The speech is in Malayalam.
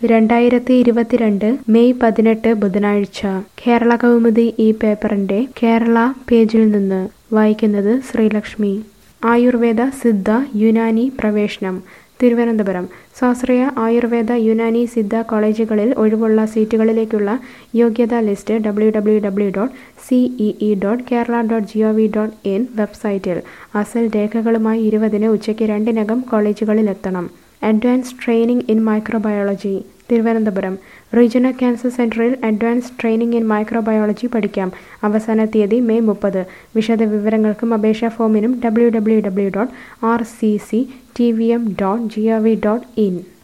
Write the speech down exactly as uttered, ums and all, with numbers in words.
രണ്ടായിരത്തി ഇരുപത്തിരണ്ട് മെയ് പതിനെട്ട് ബുധനാഴ്ച കേരള കൗമുദി ഈ പേപ്പറിന്റെ കേരള പേജിൽ നിന്ന് വായിക്കുന്നത് ശ്രീലക്ഷ്മി. ആയുർവേദ സിദ്ധ യുനാനി പ്രവേശനം. തിരുവനന്തപുരം. സ്വാശ്രയ ആയുർവേദ യുനാനി സിദ്ധ കോളേജുകളിൽ ഒഴിവുള്ള സീറ്റുകളിലേക്കുള്ള യോഗ്യതാ list W W W dot C E E dot Kerala dot G O V dot in വെബ്സൈറ്റിൽ. അസൽ രേഖകളുമായി ഇരുപതിന് ഉച്ചയ്ക്ക് രണ്ടിനകം കോളേജുകളിലെത്തണം. Advanced training in microbiology. Thiruvananthapuram. Regional cancer സെന്ററിൽ അഡ്വാൻസ്ഡ് ട്രെയിനിംഗ് ഇൻ മൈക്രോബയോളജി പഠിക്കാം. അവസാന തീയതി മെയ് മുപ്പത്. വിശദ വിവരങ്ങൾക്കും അപേക്ഷാ ഫോമിനും W W W dot R C C T V M dot G O V dot in.